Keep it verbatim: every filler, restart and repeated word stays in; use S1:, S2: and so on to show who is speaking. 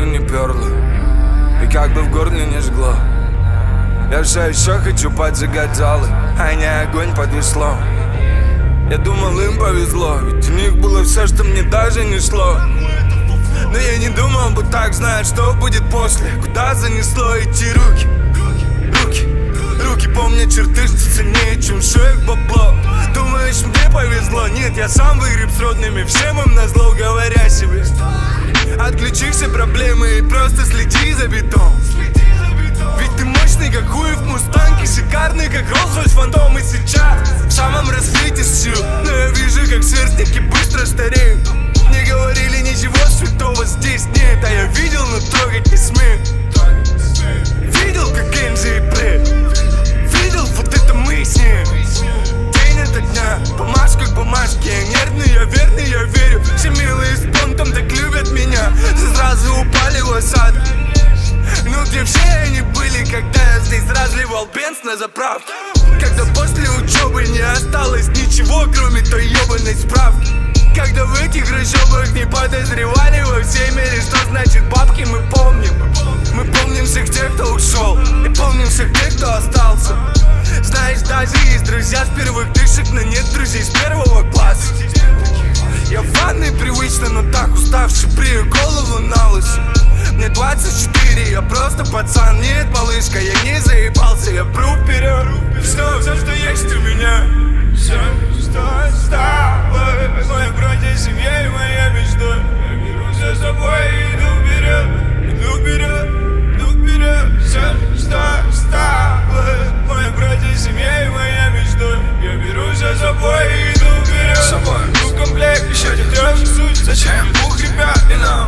S1: не перло, и как бы в горле не жгло. Я все еще хочу поджигать залы, а не огонь под веслом. Я думал, им повезло, ведь у них было все, что мне даже не шло. Но я не думал бы так, знать, что будет после. Куда занесло эти руки? Руки, руки помнят черты, что ценнее, чем шеек бабло. Думаешь, мне повезло? Нет, я сам выгреб с родными, всем им назло, говоря себе: отключи все проблемы и просто следи за битом. Ведь ты мощный, как хуев мустанг, и шикарный, как Роллс-Ройс Фантом. И сейчас в самом расцвете сил, но я вижу, как сверстники быстро стареют. Мне говорили, ничего святого здесь нет, а я видел, но трогать не смею. Видел, как Энджи и Брэд, видел, вот это мы с ним. День ото дня, бумажка к бумажке. Я нервный, я верный, я верю. Все милые с понтом так любят меня, сразу упали в осадок. Ну где все они были, когда я здесь разливал бенз на заправке? Когда после учебы не осталось ничего, кроме той ебаной справки. Когда в этих расчетах не подозревали во всей мере, что значит бабки, мы помним. Мы помним всех тех, кто ушел, и помним всех тех, кто остался. Знаешь, даже есть друзья с первых дышек, но нет друзей с первого класса. Я в ванной привычно, но так уставший, брею голову на лысо. Мне двадцать четыре, я просто пацан. Нет, малышка, я не заебался, я пру вперед. Все, все, что есть у меня, все, что осталось. Моя братья, семья и моя мечта. Я беру за собой и иду вперед, иду вперед, иду вперед. Все, что осталось. Моя братья, семья и моя мечта. Я беру за собой и иду вперед. С собой, ну комплект, еще не трешь суть. Зачем двух ребят и нам?